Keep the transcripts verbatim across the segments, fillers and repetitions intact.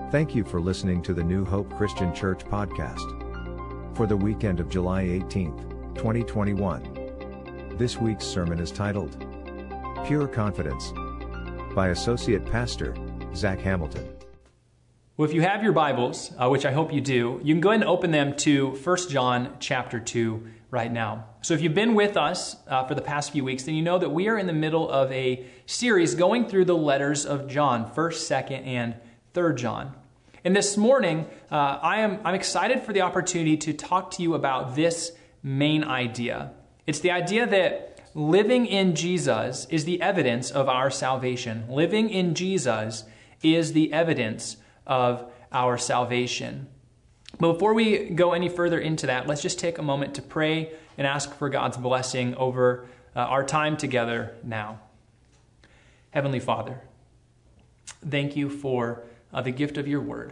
Thank you for listening to the New Hope Christian Church podcast for the weekend of July eighteenth, twenty twenty-one. This week's sermon is titled, Pure Confidence, by Associate Pastor Zach Hamilton. Well, if you have your Bibles, uh, which I hope you do, you can go ahead and open them to First John chapter two right now. So if you've been with us uh, for the past few weeks, then you know that we are in the middle of a series going through the letters of John, First, Second, and Third John. And this morning, uh, I am I'm excited for the opportunity to talk to you about this main idea. It's the idea that living in Jesus is the evidence of our salvation. Living in Jesus is the evidence of our salvation. But before we go any further into that, let's just take a moment to pray and ask for God's blessing over uh, our time together now. Heavenly Father, thank you for uh, the gift of your word.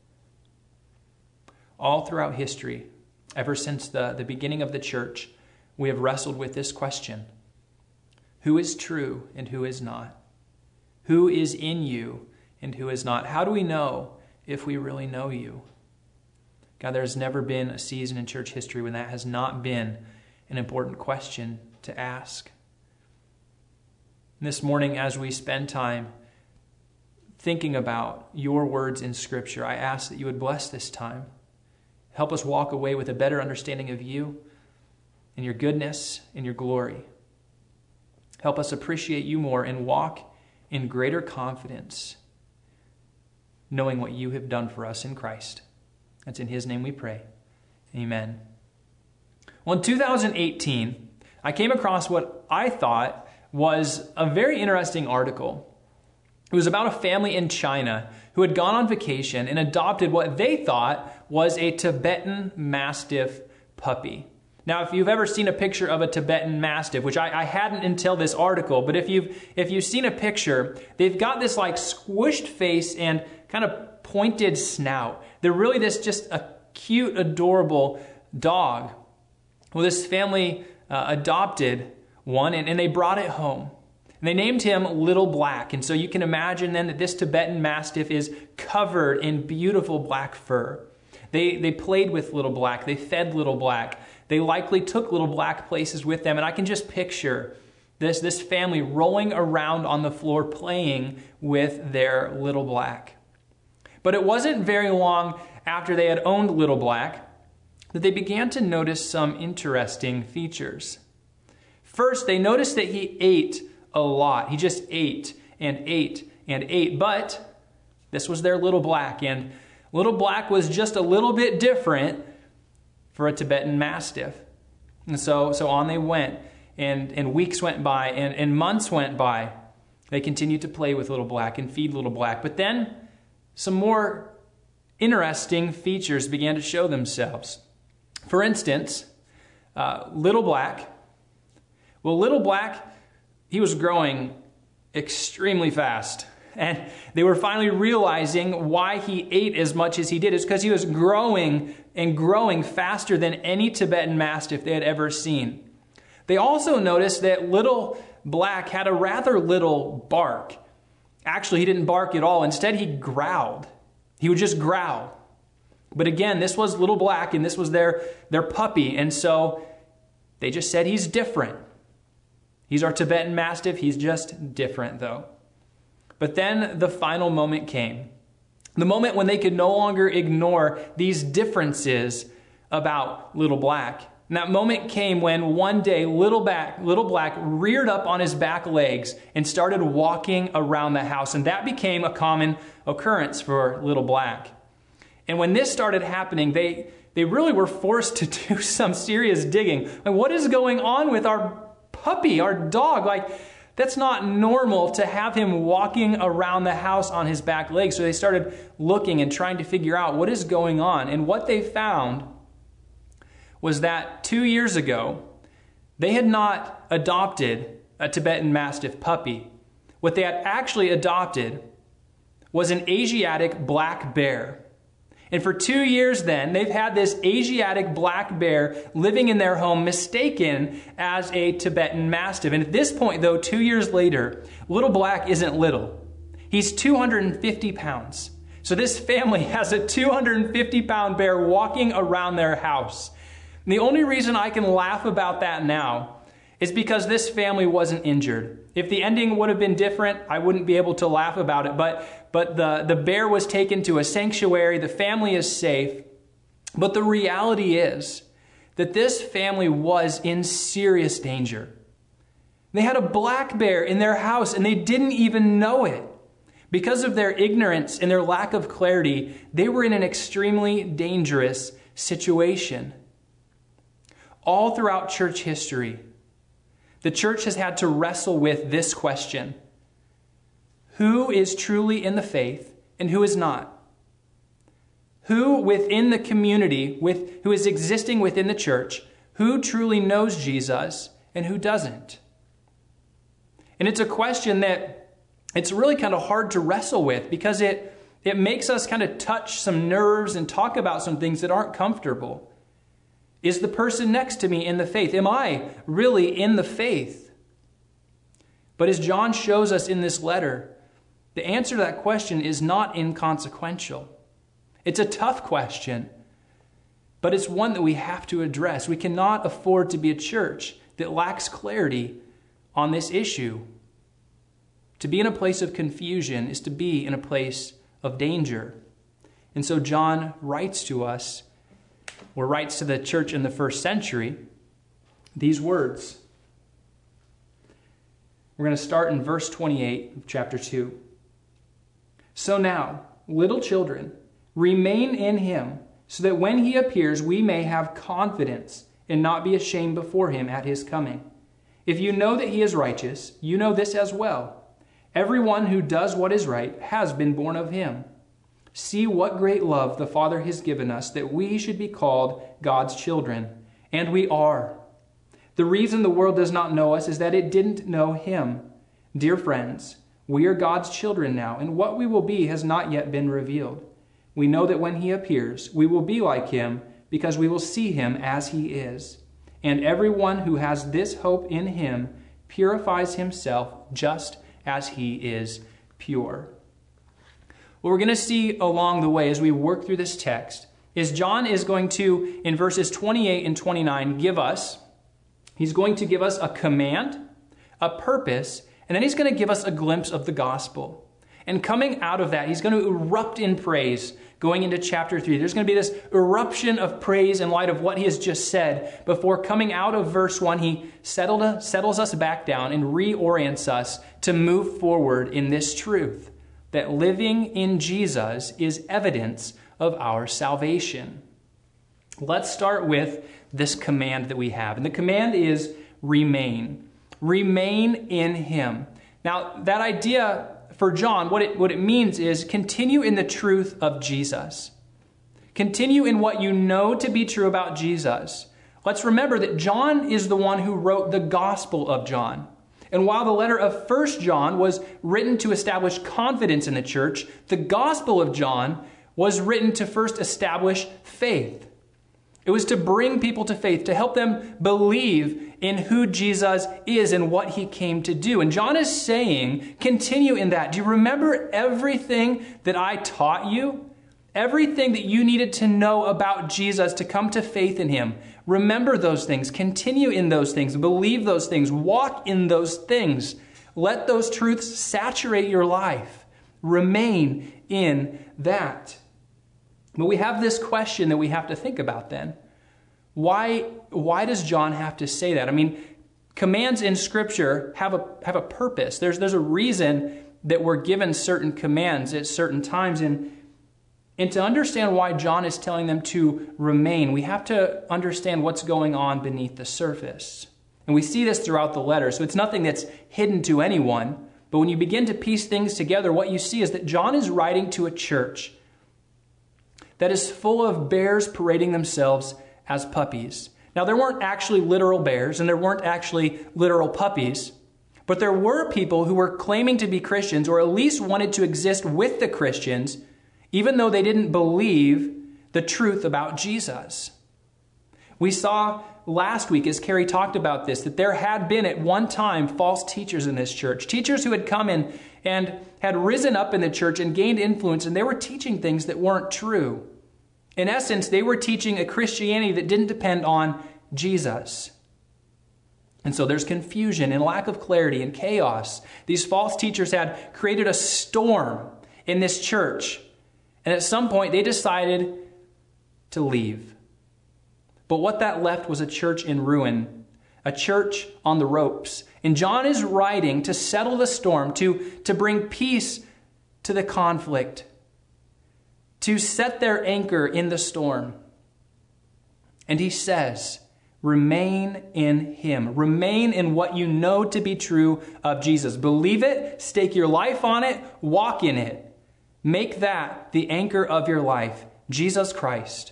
All throughout history, ever since the, the beginning of the church, we have wrestled with this question: who is true and who is not? Who is in you and who is not? How do we know if we really know you? God, there has never been a season in church history when that has not been an important question to ask. And this morning, as we spend time thinking about your words in Scripture, I ask that you would bless this time. Help us walk away with a better understanding of you and your goodness and your glory. Help us appreciate you more and walk in greater confidence, knowing what you have done for us in Christ. That's in his name we pray. Amen. Well, in two thousand eighteen, I came across what I thought was a very interesting article. It was about a family in China who had gone on vacation and adopted what they thought was a Tibetan Mastiff puppy. Now, if you've ever seen a picture of a Tibetan Mastiff, which I, I hadn't until this article, but if you've if you've seen a picture, they've got this like squished face and kind of pointed snout. They're really this just a cute, adorable dog. Well, this family uh, adopted one and, and they brought it home. And they named him Little Black. And so you can imagine then that this Tibetan Mastiff is covered in beautiful black fur. They they played with Little Black. They fed Little Black. They likely took Little Black places with them. And I can just picture this, this family rolling around on the floor playing with their Little Black. But it wasn't very long after they had owned Little Black that they began to notice some interesting features. First, they noticed that he ate a lot. He just ate and ate and ate. But this was their Little Black, and Little Black was just a little bit different for a Tibetan Mastiff. And so, so on they went, and, and weeks went by, and, and months went by. They continued to play with Little Black and feed Little Black. But then some more interesting features began to show themselves. For instance, uh, Little Black, well, Little Black, he was growing extremely fast. And they were finally realizing why he ate as much as he did. It's because he was growing and growing faster than any Tibetan Mastiff they had ever seen. They also noticed that Little Black had a rather little bark. Actually, he didn't bark at all. Instead, he growled. He would just growl. But again, this was Little Black, and this was their, their puppy. And so they just said he's different. He's our Tibetan Mastiff. He's just different, though. But then the final moment came. The moment when they could no longer ignore these differences about Little Black. And that moment came when one day Little Black, Little Black reared up on his back legs and started walking around the house. And that became a common occurrence for Little Black. And when this started happening, they, they really were forced to do some serious digging. Like, what is going on with our puppy, our dog? Like, that's not normal to have him walking around the house on his back legs. So they started looking and trying to figure out what is going on. And what they found was that two years ago, they had not adopted a Tibetan Mastiff puppy. What they had actually adopted was an Asiatic black bear. And for two years then, they've had this Asiatic black bear living in their home, mistaken as a Tibetan Mastiff. And at this point, though, two years later, Little Black isn't little. He's two hundred fifty pounds. So this family has a two hundred fifty pound bear walking around their house. And the only reason I can laugh about that now is because this family wasn't injured. If the ending would have been different, I wouldn't be able to laugh about it. But, but the, the bear was taken to a sanctuary. The family is safe. But the reality is that this family was in serious danger. They had a black bear in their house and they didn't even know it. Because of their ignorance and their lack of clarity, they were in an extremely dangerous situation. All throughout church history, the church has had to wrestle with this question: who is truly in the faith and who is not? Who within the community, with, who is existing within the church, who truly knows Jesus and who doesn't? And it's a question that it's really kind of hard to wrestle with because it, it makes us kind of touch some nerves and talk about some things that aren't comfortable. Is the person next to me in the faith? Am I really in the faith? But as John shows us in this letter, the answer to that question is not inconsequential. It's a tough question, but it's one that we have to address. We cannot afford to be a church that lacks clarity on this issue. To be in a place of confusion is to be in a place of danger. And so John writes to us, or writes to the church in the first century, these words. We're going to start in verse twenty-eight of chapter two. So now, little children, remain in him, so that when he appears, we may have confidence and not be ashamed before him at his coming. If you know that he is righteous, you know this as well. Everyone who does what is right has been born of him. See what great love the Father has given us, that we should be called God's children. And we are. The reason the world does not know us is that it didn't know him. Dear friends, we are God's children now, and what we will be has not yet been revealed. We know that when he appears, we will be like him, because we will see him as he is. And everyone who has this hope in him purifies himself just as he is pure. What we're going to see along the way as we work through this text is John is going to, in verses twenty-eight and twenty-nine, give us, he's going to give us a command, a purpose, and then he's going to give us a glimpse of the gospel. And coming out of that, he's going to erupt in praise going into chapter three. There's going to be this eruption of praise in light of what he has just said. Before coming out of verse one, he settled, settles us back down and reorients us to move forward in this truth, that living in Jesus is evidence of our salvation. Let's start with this command that we have. And the command is remain. Remain in him. Now, that idea for John, what it, what it means is continue in the truth of Jesus. Continue in what you know to be true about Jesus. Let's remember that John is the one who wrote the Gospel of John. And while the letter of First John was written to establish confidence in the church, the Gospel of John was written to first establish faith. It was to bring people to faith, to help them believe in who Jesus is and what he came to do. And John is saying, continue in that. Do you remember everything that I taught you? Everything that you needed to know about Jesus to come to faith in him. Remember those things. Continue in those things. Believe those things. Walk in those things. Let those truths saturate your life. Remain in that. But we have this question that we have to think about then. Why, why does John have to say that? I mean, commands in Scripture have a, have a purpose. There's, there's a reason that we're given certain commands at certain times. And, and to understand why John is telling them to remain, we have to understand what's going on beneath the surface. And we see this throughout the letter. So it's nothing that's hidden to anyone. But when you begin to piece things together, what you see is that John is writing to a church that is full of bears parading themselves as puppies. Now, there weren't actually literal bears and there weren't actually literal puppies, but there were people who were claiming to be Christians or at least wanted to exist with the Christians, even though they didn't believe the truth about Jesus. We saw last week as Carrie talked about this, that there had been at one time false teachers in this church, teachers who had come in and had risen up in the church and gained influence, and they were teaching things that weren't true. In essence, they were teaching a Christianity that didn't depend on Jesus. And so there's confusion and lack of clarity and chaos. These false teachers had created a storm in this church. And at some point, they decided to leave. But what that left was a church in ruin, a church on the ropes. And John is writing to settle the storm, to, to bring peace to the conflict, to set their anchor in the storm. And he says, remain in him. Remain in what you know to be true of Jesus. Believe it, stake your life on it, walk in it. Make that the anchor of your life, Jesus Christ.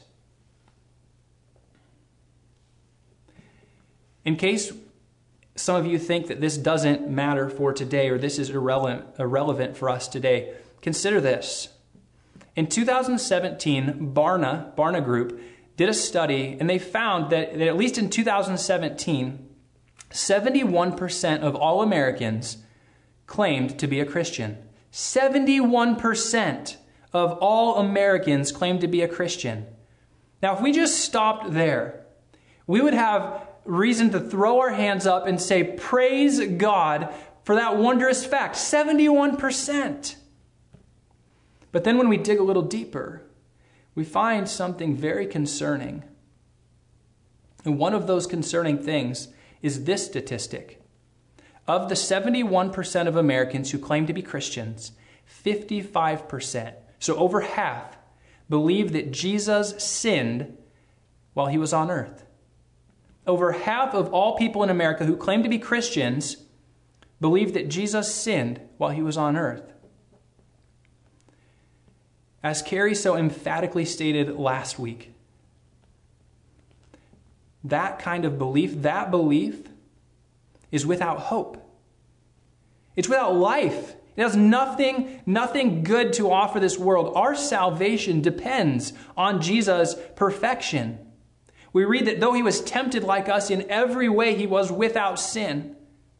In case some of you think that this doesn't matter for today, or this is irrelevant, irrelevant for us today, consider this. In two thousand seventeen, Barna, Barna Group, did a study, and they found that, that at least in two thousand seventeen, seventy-one percent of all Americans claimed to be a Christian. seventy-one percent of all Americans claimed to be a Christian. Now, if we just stopped there, we would have reason to throw our hands up and say, praise God for that wondrous fact, seventy-one percent. But then when we dig a little deeper, we find something very concerning. And one of those concerning things is this statistic. Of the seventy-one percent of Americans who claim to be Christians, fifty-five percent, so over half, believe that Jesus sinned while he was on earth. Over half of all people in America who claim to be Christians believe that Jesus sinned while he was on earth. As Carrie so emphatically stated last week, that kind of belief, that belief is without hope. It's without life. It has nothing, nothing good to offer this world. Our salvation depends on Jesus' perfection. We read that though he was tempted like us in every way, he was without sin.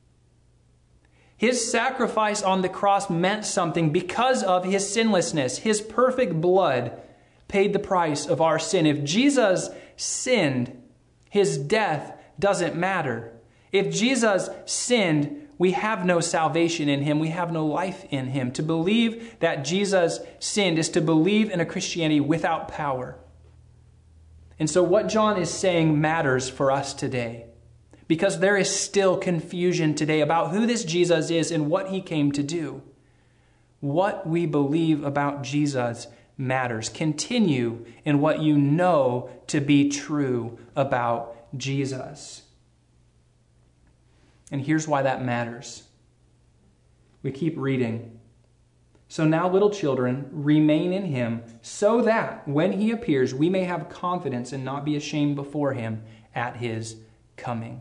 His sacrifice on the cross meant something because of his sinlessness. His perfect blood paid the price of our sin. If Jesus sinned, his death doesn't matter. If Jesus sinned, we have no salvation in him. We have no life in him. To believe that Jesus sinned is to believe in a Christianity without power. And so what John is saying matters for us today, because there is still confusion today about who this Jesus is and what he came to do. What we believe about Jesus matters. Continue in what you know to be true about Jesus. And here's why that matters. We keep reading. So now, little children, remain in him, so that when he appears, we may have confidence and not be ashamed before him at his coming.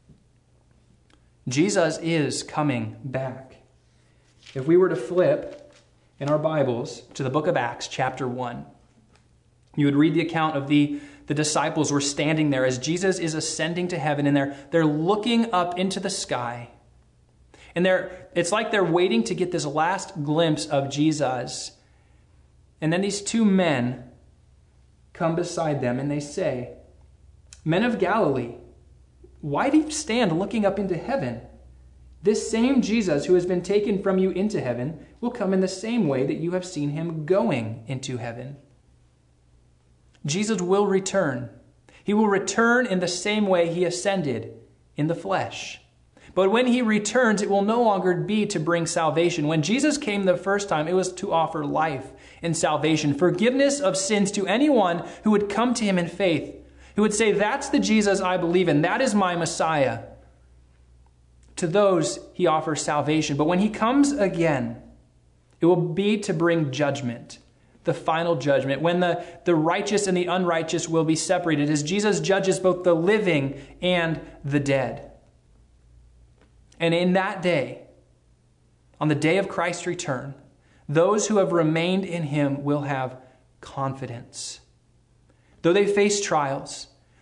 Jesus is coming back. If we were to flip in our Bibles to the book of Acts, chapter one, you would read the account of the, the disciples were standing there as Jesus is ascending to heaven, and they're, they're looking up into the sky. And they're, it's like they're waiting to get this last glimpse of Jesus. And then these two men come beside them and they say, "Men of Galilee, why do you stand looking up into heaven? This same Jesus who has been taken from you into heaven will come in the same way that you have seen him going into heaven." Jesus will return. He will return in the same way he ascended, in the flesh. But when he returns, it will no longer be to bring salvation. When Jesus came the first time, it was to offer life and salvation, forgiveness of sins to anyone who would come to him in faith, who would say, "That's the Jesus I believe in. That is my Messiah." To those, he offers salvation. But when he comes again, it will be to bring judgment, the final judgment, when the, the righteous and the unrighteous will be separated, as Jesus judges both the living and the dead. And in that day, on the day of Christ's return, those who have remained in him will have confidence. Though they face trials,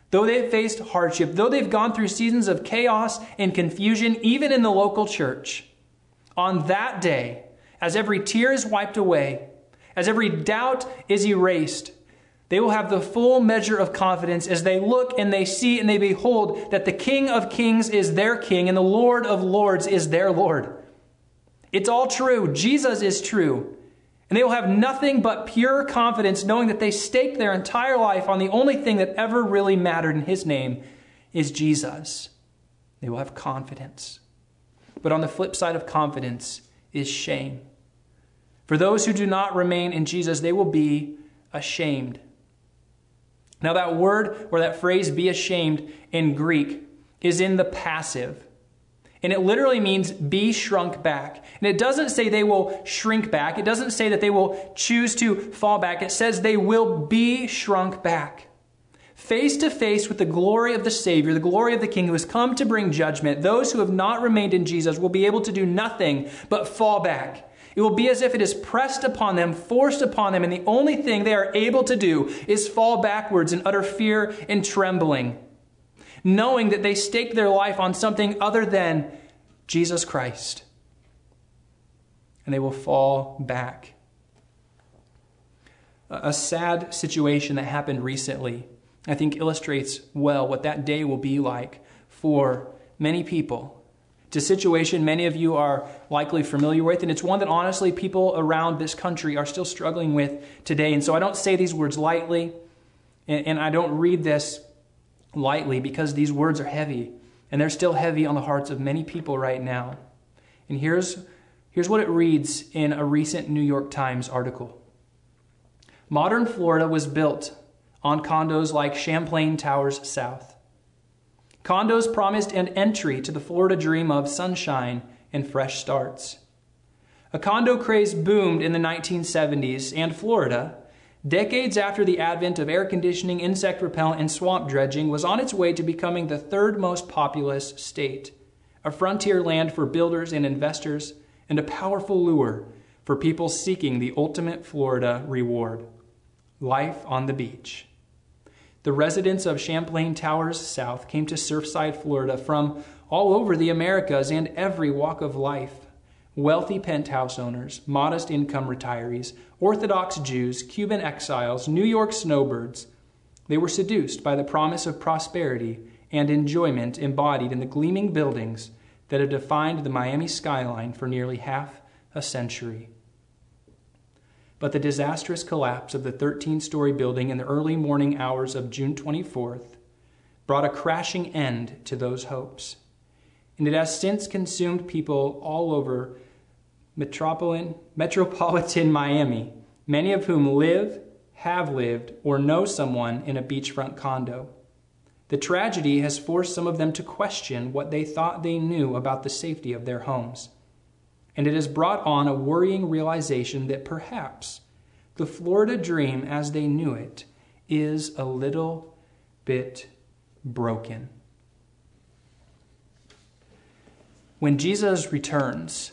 though they've faced hardship, though they've gone through seasons of chaos and confusion, even in the local church, on that day, as every tear is wiped away, as every doubt is erased, they will have the full measure of confidence as they look and they see and they behold that the King of Kings is their King and the Lord of Lords is their Lord. It's all true. Jesus is true. And they will have nothing but pure confidence, knowing that they staked their entire life on the only thing that ever really mattered, in his name is Jesus. They will have confidence. But on the flip side of confidence is shame. For those who do not remain in Jesus, they will be ashamed. Now that word or that phrase, be ashamed, in Greek is in the passive. And it literally means be shrunk back. And it doesn't say they will shrink back. It doesn't say that they will choose to fall back. It says they will be shrunk back. Face to face with the glory of the Savior, the glory of the King who has come to bring judgment, those who have not remained in Jesus will be able to do nothing but fall back. It will be as if it is pressed upon them, forced upon them, and the only thing they are able to do is fall backwards in utter fear and trembling, knowing that they staked their life on something other than Jesus Christ. And they will fall back. A sad situation that happened recently, I think, illustrates well what that day will be like for many people. It's a situation many of you are likely familiar with, and it's one that honestly people around this country are still struggling with today. And so I don't say these words lightly, and, and I don't read this lightly, because these words are heavy, and they're still heavy on the hearts of many people right now. And here's, here's what it reads in a recent New York Times article. Modern Florida was built on condos like Champlain Towers South. Condos promised an entry to the Florida dream of sunshine and fresh starts. A condo craze boomed in the nineteen seventies, and Florida, decades after the advent of air conditioning, insect repellent, and swamp dredging, was on its way to becoming the third most populous state, a frontier land for builders and investors, and a powerful lure for people seeking the ultimate Florida reward, life on the beach. The residents of Champlain Towers South came to Surfside, Florida from all over the Americas and every walk of life. Wealthy penthouse owners, modest income retirees, Orthodox Jews, Cuban exiles, New York snowbirds. They were seduced by the promise of prosperity and enjoyment embodied in the gleaming buildings that have defined the Miami skyline for nearly half a century. But the disastrous collapse of the thirteen-story building in the early morning hours of June twenty-fourth brought a crashing end to those hopes. And it has since consumed people all over metropolitan, metropolitan Miami, many of whom live, have lived, or know someone in a beachfront condo. The tragedy has forced some of them to question what they thought they knew about the safety of their homes. And it has brought on a worrying realization that perhaps the Florida dream as they knew it is a little bit broken. When Jesus returns,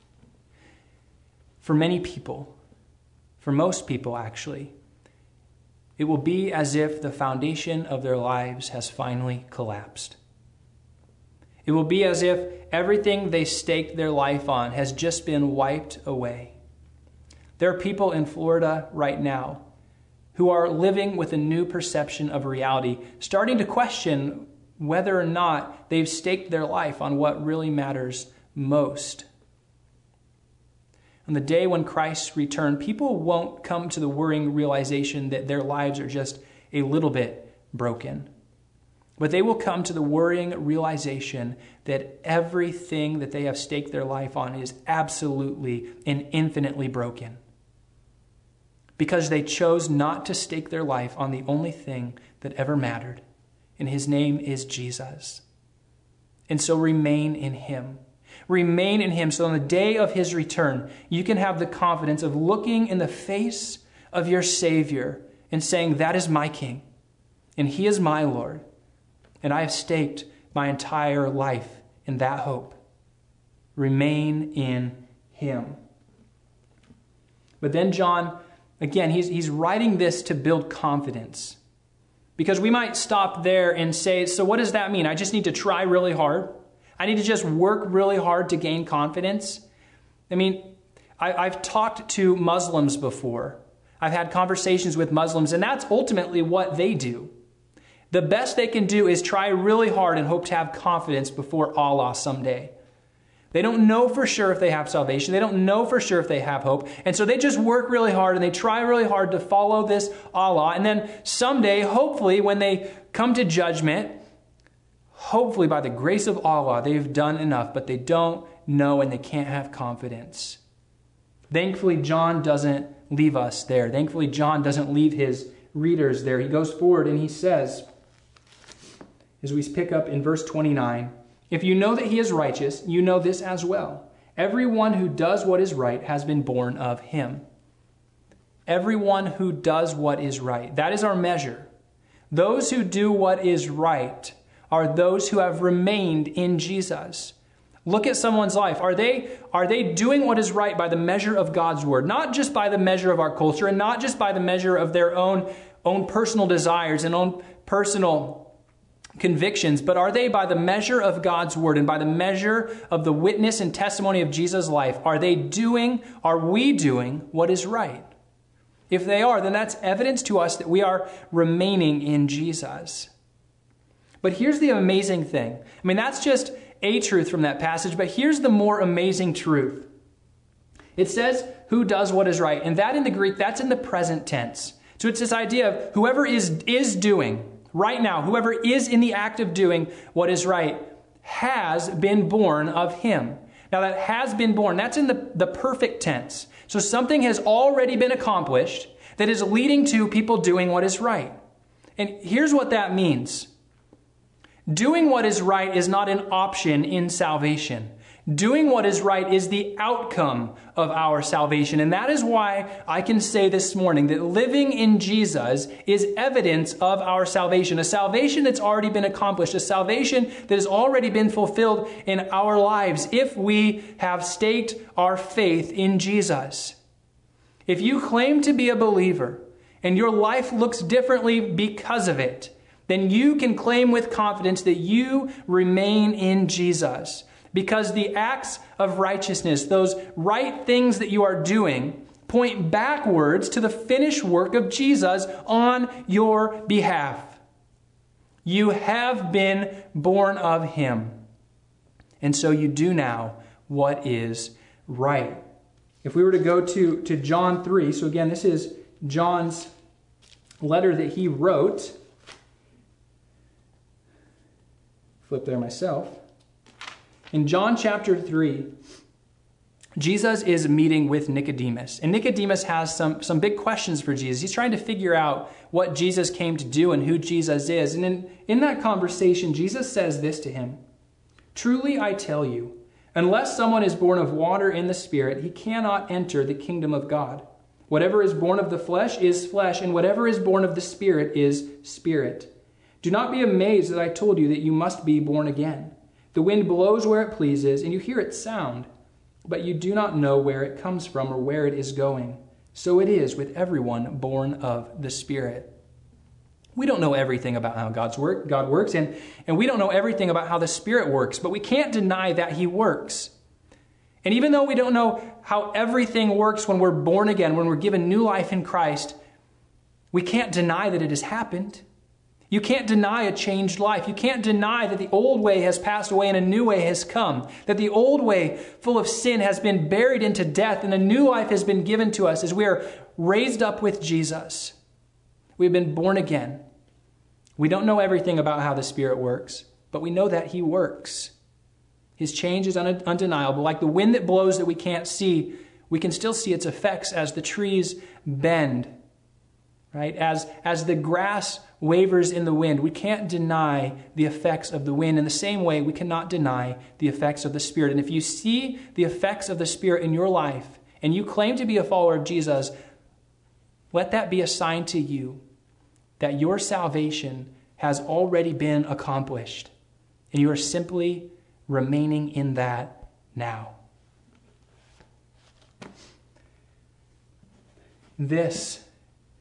for many people, for most people actually, it will be as if the foundation of their lives has finally collapsed. It will be as if everything they staked their life on has just been wiped away. There are people in Florida right now who are living with a new perception of reality, starting to question whether or not they've staked their life on what really matters most. On the day when Christ's return, people won't come to the worrying realization that their lives are just a little bit broken. But they will come to the worrying realization that everything that they have staked their life on is absolutely and infinitely broken, because they chose not to stake their life on the only thing that ever mattered, and his name is Jesus. And so remain in him. Remain in him so on the day of his return, you can have the confidence of looking in the face of your Savior and saying, that is my King, and he is my Lord. And I have staked my entire life in that hope. Remain in him. But then John, again, he's, he's writing this to build confidence. Because we might stop there and say, so what does that mean? I just need to try really hard? I need to just work really hard to gain confidence? I mean, I, I've talked to Muslims before. I've had conversations with Muslims, and that's ultimately what they do. The best they can do is try really hard and hope to have confidence before Allah someday. They don't know for sure if they have salvation. They don't know for sure if they have hope. And so they just work really hard and they try really hard to follow this Allah. And then someday, hopefully, when they come to judgment, hopefully by the grace of Allah, they've done enough, but they don't know and they can't have confidence. Thankfully, John doesn't leave us there. Thankfully, John doesn't leave his readers there. He goes forward and he says, as we pick up in verse twenty-nine, if you know that he is righteous, you know this as well. Everyone who does what is right has been born of him. Everyone who does what is right. That is our measure. Those who do what is right are those who have remained in Jesus. Look at someone's life. Are they, are they doing what is right by the measure of God's word? Not just by the measure of our culture and not just by the measure of their own, own personal desires and own personal convictions, but are they by the measure of God's word and by the measure of the witness and testimony of Jesus' life? Are they doing, are we doing what is right? If they are, then that's evidence to us that we are remaining in Jesus. But here's the amazing thing. I mean, that's just a truth from that passage, but here's the more amazing truth. It says, who does what is right? And that in the Greek, that's in the present tense. So it's this idea of whoever is, is doing right now, whoever is in the act of doing what is right has been born of him. Now that has been born, that's in the, the perfect tense. So something has already been accomplished that is leading to people doing what is right. And here's what that means. Doing what is right is not an option in salvation. Doing what is right is the outcome of our salvation. And that is why I can say this morning that living in Jesus is evidence of our salvation. A salvation that's already been accomplished. A salvation that has already been fulfilled in our lives if we have staked our faith in Jesus. If you claim to be a believer and your life looks differently because of it, then you can claim with confidence that you remain in Jesus. Because the acts of righteousness, those right things that you are doing, point backwards to the finished work of Jesus on your behalf. You have been born of him. And so you do now what is right. If we were to go to, to John three, so again, this is John's letter that he wrote. Flip there myself. In John chapter three, Jesus is meeting with Nicodemus. And Nicodemus has some, some big questions for Jesus. He's trying to figure out what Jesus came to do and who Jesus is. And in, in that conversation, Jesus says this to him. Truly I tell you, unless someone is born of water and the Spirit, he cannot enter the kingdom of God. Whatever is born of the flesh is flesh, and whatever is born of the Spirit is spirit. Do not be amazed that I told you that you must be born again. The wind blows where it pleases, and you hear its sound, but you do not know where it comes from or where it is going. So it is with everyone born of the Spirit. We don't know everything about how God's work, God works, and, and we don't know everything about how the Spirit works, but we can't deny that he works. And even though we don't know how everything works when we're born again, when we're given new life in Christ, we can't deny that it has happened. You can't deny a changed life. You can't deny that the old way has passed away and a new way has come. That the old way, full of sin, has been buried into death and a new life has been given to us as we are raised up with Jesus. We've been born again. We don't know everything about how the Spirit works, but we know that he works. His change is undeniable. Like the wind that blows that we can't see, we can still see its effects as the trees bend. Right? As, as the grass wavers in the wind, we can't deny the effects of the wind. In the same way, we cannot deny the effects of the Spirit. And if you see the effects of the Spirit in your life, and you claim to be a follower of Jesus, let that be a sign to you that your salvation has already been accomplished. And you are simply remaining in that now. This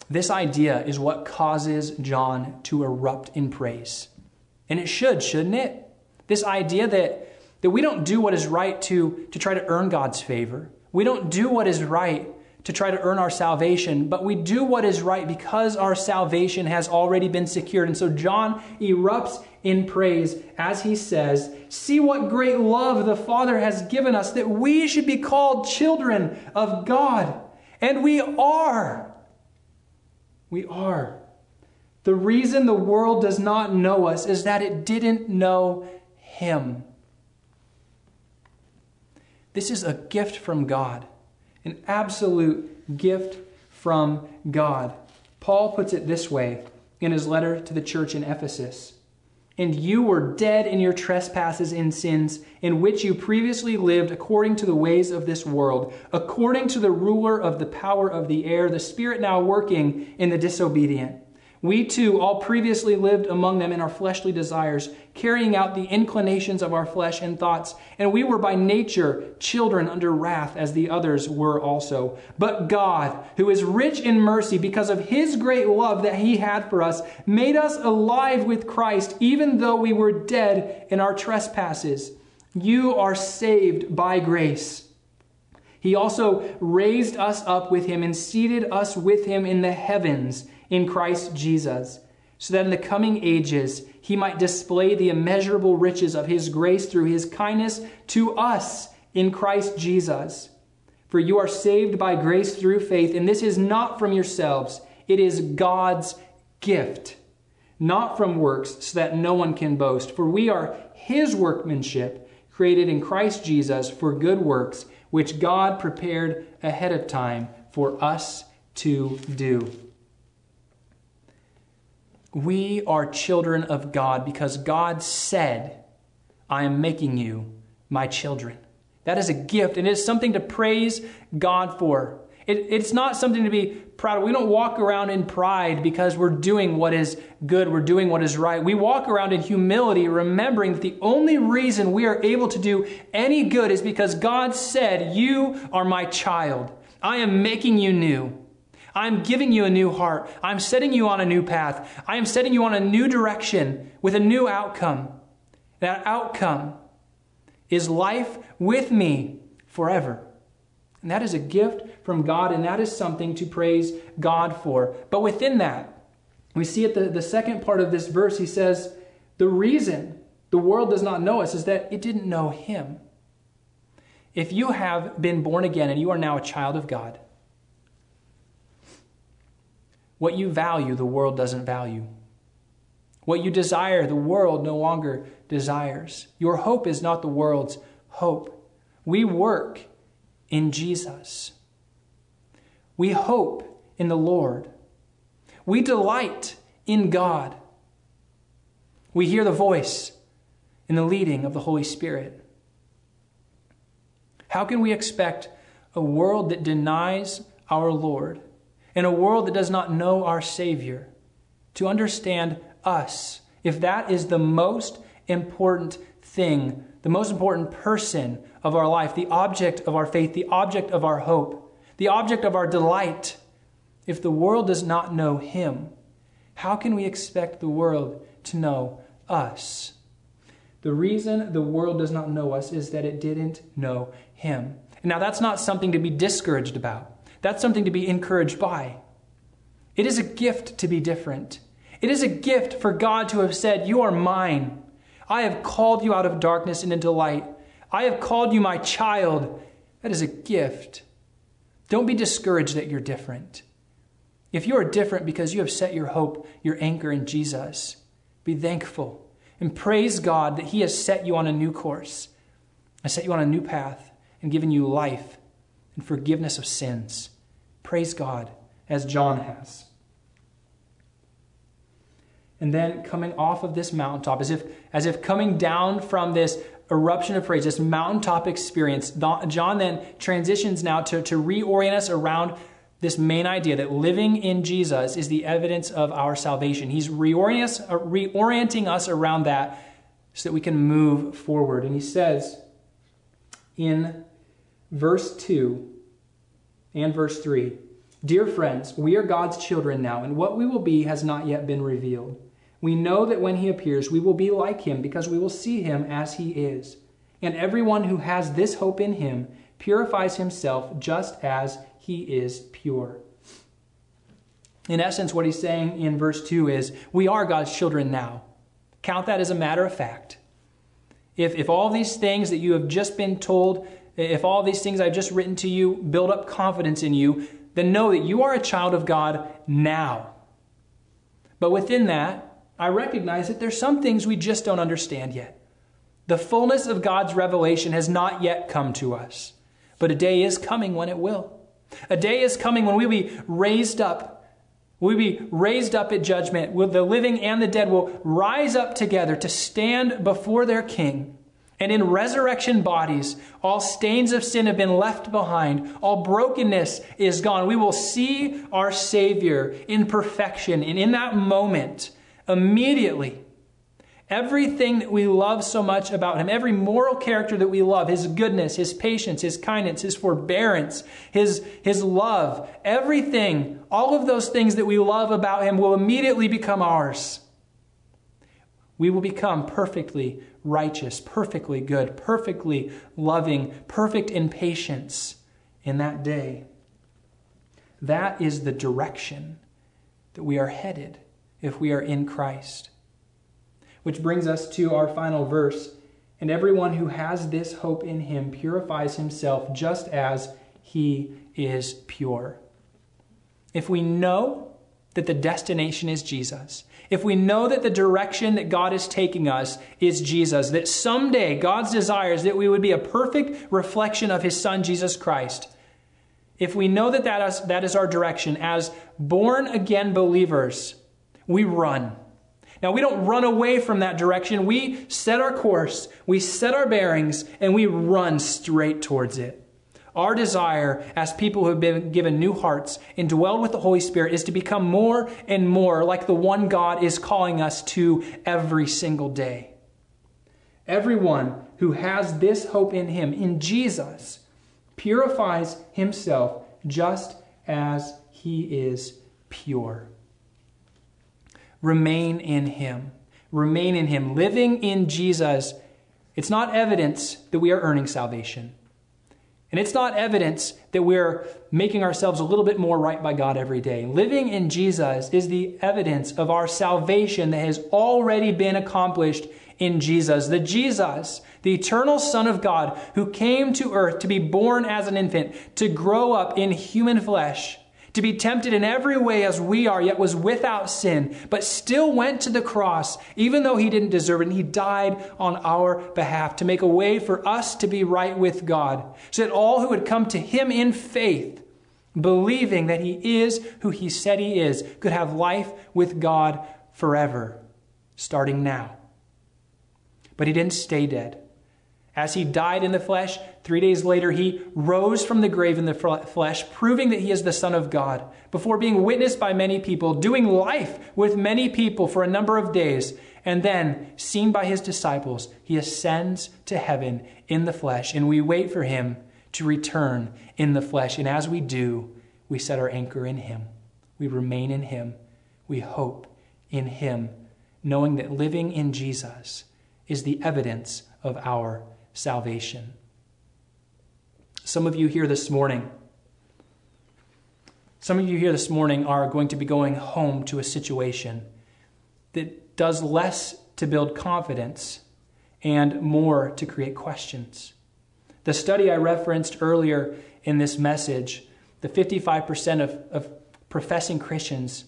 This idea is what causes John to erupt in praise. And it should, shouldn't it? This idea that, that we don't do what is right to, to try to earn God's favor. We don't do what is right to try to earn our salvation, but we do what is right because our salvation has already been secured. And so John erupts in praise as he says, "See what great love the Father has given us, that we should be called children of God." And we are. We are. The reason the world does not know us is that it didn't know Him. This is a gift from God, an absolute gift from God. Paul puts it this way in his letter to the church in Ephesus. "And you were dead in your trespasses and sins, in which you previously lived according to the ways of this world, according to the ruler of the power of the air, the spirit now working in the disobedient. We too all previously lived among them in our fleshly desires, carrying out the inclinations of our flesh and thoughts. And we were by nature children under wrath, as the others were also. But God, who is rich in mercy because of His great love that He had for us, made us alive with Christ, even though we were dead in our trespasses. You are saved by grace. He also raised us up with Him and seated us with Him in the heavens in Christ Jesus, so that in the coming ages He might display the immeasurable riches of His grace through His kindness to us in Christ Jesus. For you are saved by grace through faith, and this is not from yourselves. It is God's gift, not from works, so that no one can boast. For we are His workmanship, created in Christ Jesus for good works, which God prepared ahead of time for us to do." We are children of God because God said, "I am making you my children." That is a gift, and it is something to praise God for. It, it's not something to be proud of. We don't walk around in pride because we're doing what is good, we're doing what is right. We walk around in humility, remembering that the only reason we are able to do any good is because God said, "You are my child. I am making you new. I'm giving you a new heart. I'm setting you on a new path. I am setting you on a new direction with a new outcome. That outcome is life with me forever." And that is a gift from God, and that is something to praise God for. But within that, we see at the, the second part of this verse, he says, the reason the world does not know us is that it didn't know Him. If you have been born again and you are now a child of God, what you value, the world doesn't value. What you desire, the world no longer desires. Your hope is not the world's hope. We work in Jesus. We hope in the Lord. We delight in God. We hear the voice and the leading of the Holy Spirit. How can we expect a world that denies our Lord, in a world that does not know our Savior, to understand us, if that is the most important thing, the most important person of our life, the object of our faith, the object of our hope, the object of our delight? If the world does not know Him, how can we expect the world to know us? The reason the world does not know us is that it didn't know Him. Now, that's not something to be discouraged about. That's something to be encouraged by. It is a gift to be different. It is a gift for God to have said, "You are mine. I have called you out of darkness and into light. I have called you my child." That is a gift. Don't be discouraged that you're different. If you are different because you have set your hope, your anchor in Jesus, be thankful and praise God that He has set you on a new course, has set you on a new path, and given you life and forgiveness of sins. Praise God, as John has. And then coming off of this mountaintop, as if, as if coming down from this eruption of praise, this mountaintop experience, John then transitions now to, to reorient us around this main idea that living in Jesus is the evidence of our salvation. He's reorienting us, reorienting us around that so that we can move forward. And he says in verse two and verse three, Dear friends, we are God's children now, and what we will be has not yet been revealed. We know that when he appears, we will be like him because we will see him as he is. And everyone who has this hope in him purifies himself just as he is pure. In essence, what he's saying in verse two is, we are God's children now. Count that as a matter of fact. If, if all these things that you have just been told, if all these things I've just written to you build up confidence in you, then know that you are a child of God now. But within that, I recognize that there's some things we just don't understand yet. The fullness of God's revelation has not yet come to us. But a day is coming when it will. A day is coming when we'll be raised up. We'll be raised up at judgment. The living and the dead will rise up together to stand before their King. And in resurrection bodies, all stains of sin have been left behind. All brokenness is gone. We will see our Savior in perfection. And in that moment, immediately, everything that we love so much about him, every moral character that we love, his goodness, his patience, his kindness, his forbearance, his, his love, everything, all of those things that we love about him will immediately become ours. We will become perfectly righteous, perfectly good, perfectly loving, perfect in patience in that day. That is the direction that we are headed if we are in Christ. Which brings us to our final verse. And everyone who has this hope in him purifies himself just as he is pure. If we know that the destination is Jesus, if we know that the direction that God is taking us is Jesus, that someday God's desire is that we would be a perfect reflection of his Son, Jesus Christ, if we know that that is, that is our direction, as born-again believers, we run. Now, we don't run away from that direction. We set our course, we set our bearings, and we run straight towards it. Our desire as people who have been given new hearts and dwelled with the Holy Spirit is to become more and more like the one God is calling us to every single day. Everyone who has this hope in him, in Jesus, purifies himself just as he is pure. Remain in him. Remain in him. Living in Jesus, it's not evidence that we are earning salvation. And it's not evidence that we're making ourselves a little bit more right by God every day. Living in Jesus is the evidence of our salvation that has already been accomplished in Jesus. The Jesus, the eternal Son of God, who came to earth to be born as an infant, to grow up in human flesh, to be tempted in every way as we are, yet was without sin, but still went to the cross, even though he didn't deserve it. And he died on our behalf to make a way for us to be right with God, so that all who would come to him in faith, believing that he is who he said he is, could have life with God forever, starting now. But he didn't stay dead. As he died in the flesh, three days later, he rose from the grave in the flesh, proving that he is the Son of God, before being witnessed by many people, doing life with many people for a number of days, and then, seen by his disciples, he ascends to heaven in the flesh, and we wait for him to return in the flesh. And as we do, we set our anchor in him. We remain in him. We hope in him, knowing that living in Jesus is the evidence of our salvation. Some of you here this morning, some of you here this morning are going to be going home to a situation that does less to build confidence and more to create questions. The study I referenced earlier in this message, the fifty-five percent of, of professing Christians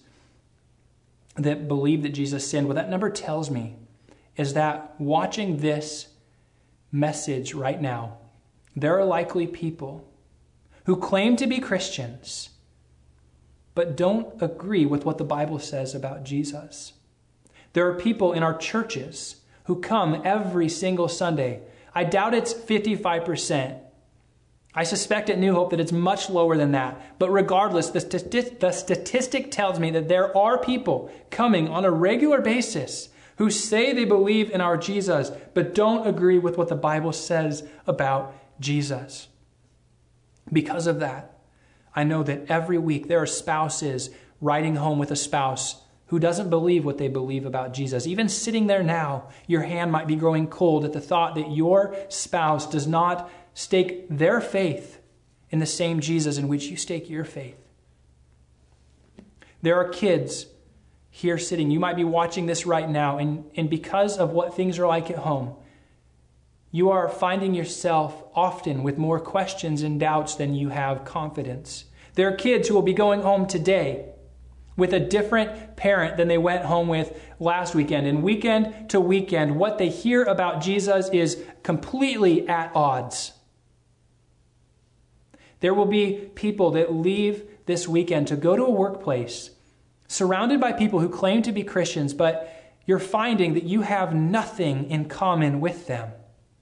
that believe that Jesus sinned, what that number tells me is that watching this message right now, there are likely people who claim to be Christians but don't agree with what the Bible says about Jesus. There are people in our churches who come every single Sunday. I doubt it's fifty-five percent. I suspect at New Hope that it's much lower than that. But regardless, the, stati- the statistic tells me that there are people coming on a regular basis who say they believe in our Jesus, but don't agree with what the Bible says about Jesus. Because of that, I know that every week there are spouses riding home with a spouse who doesn't believe what they believe about Jesus. Even sitting there now, your hand might be growing cold at the thought that your spouse does not stake their faith in the same Jesus in which you stake your faith. There are kids here sitting. You might be watching this right now, and, and because of what things are like at home, you are finding yourself often with more questions and doubts than you have confidence. There are kids who will be going home today with a different parent than they went home with last weekend. And weekend to weekend, what they hear about Jesus is completely at odds. There will be people that leave this weekend to go to a workplace surrounded by people who claim to be Christians, but you're finding that you have nothing in common with them.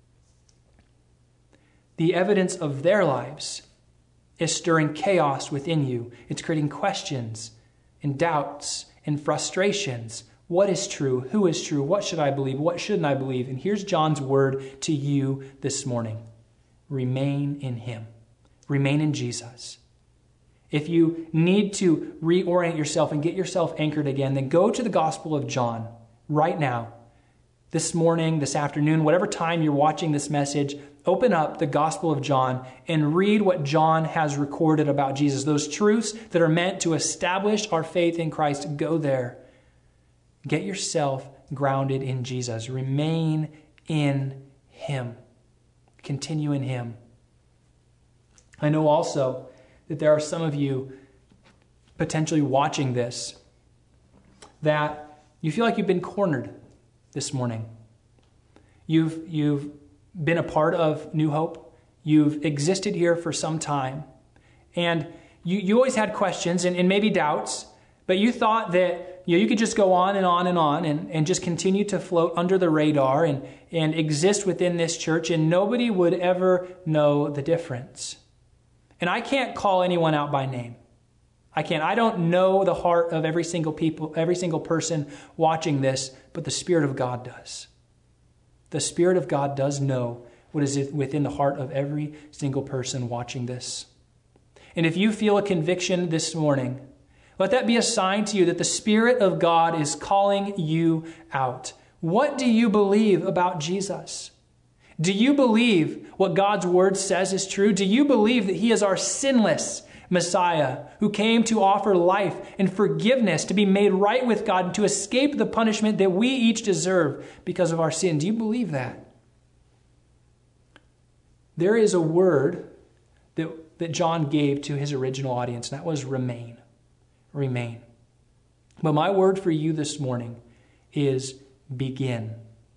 The evidence of their lives is stirring chaos within you. It's creating questions and doubts and frustrations. What is true? Who is true? What should I believe? What shouldn't I believe? And here's John's word to you this morning. Remain in him. Remain in Jesus. If you need to reorient yourself and get yourself anchored again, then go to the Gospel of John right now. This morning, this afternoon, whatever time you're watching this message, open up the Gospel of John and read what John has recorded about Jesus. Those truths that are meant to establish our faith in Christ, go there. Get yourself grounded in Jesus. Remain in him. Continue in him. I know also that there are some of you potentially watching this that you feel like you've been cornered this morning. You've, you've been a part of New Hope. You've existed here for some time. And you, you always had questions and, and maybe doubts, but you thought that you know, you could just go on and on and on and, and just continue to float under the radar and, and exist within this church, and nobody would ever know the difference. And I can't call anyone out by name. I can't. I don't know the heart of every single people, every single person watching this, but the Spirit of God does. The Spirit of God does know what is within the heart of every single person watching this. And if you feel a conviction this morning, let that be a sign to you that the Spirit of God is calling you out. What do you believe about Jesus? Do you believe what God's word says is true? Do you believe that he is our sinless Messiah who came to offer life and forgiveness, to be made right with God, and to escape the punishment that we each deserve because of our sin? Do you believe that? There is a word that, that John gave to his original audience, and that was remain. Remain. But my word for you this morning is begin.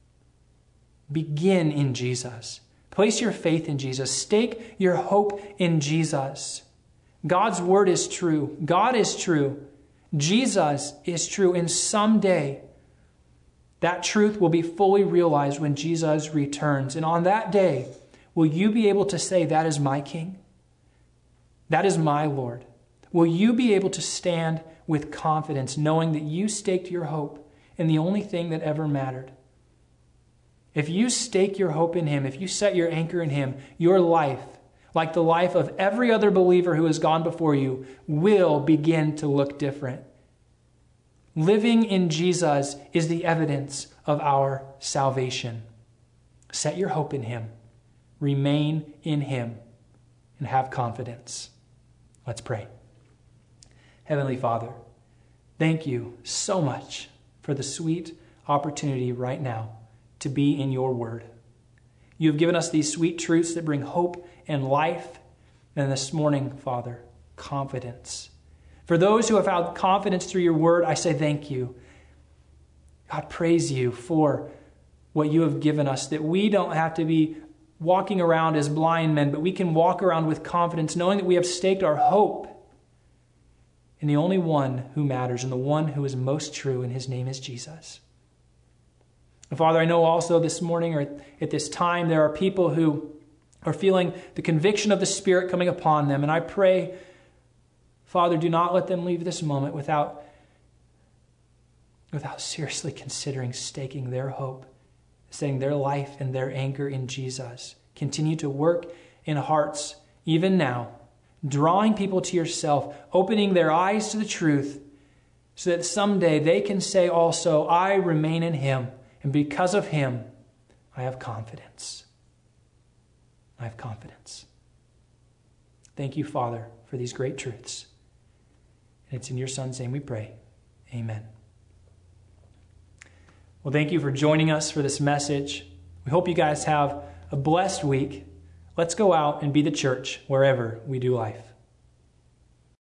Begin in Jesus. Place your faith in Jesus. Stake your hope in Jesus. God's word is true. God is true. Jesus is true. And someday, that truth will be fully realized when Jesus returns. And on that day, will you be able to say, that is my King? That is my Lord. Will you be able to stand with confidence, knowing that you staked your hope in the only thing that ever mattered? If you stake your hope in him, if you set your anchor in him, your life, like the life of every other believer who has gone before you, will begin to look different. Living in Jesus is the evidence of our salvation. Set your hope in him. Remain in him and have confidence. Let's pray. Heavenly Father, thank you so much for the sweet opportunity right now to be in your word. You have given us these sweet truths that bring hope and life. And this morning, Father, confidence. For those who have found confidence through your word, I say thank you. God, praise you for what you have given us, that we don't have to be walking around as blind men, but we can walk around with confidence, knowing that we have staked our hope in the only one who matters and the one who is most true, and his name is Jesus. And Father, I know also this morning or at this time there are people who are feeling the conviction of the Spirit coming upon them. And I pray, Father, do not let them leave this moment without, without seriously considering staking their hope, setting their life and their anchor in Jesus. Continue to work in hearts even now. drawing people to yourself, opening their eyes to the truth, so that someday they can say also, I remain in him, and because of him, I have confidence. I have confidence. Thank you, Father, for these great truths. And it's in your Son's name we pray. Amen. Well, thank you for joining us for this message. We hope you guys have a blessed week. Let's go out and be the church wherever we do life.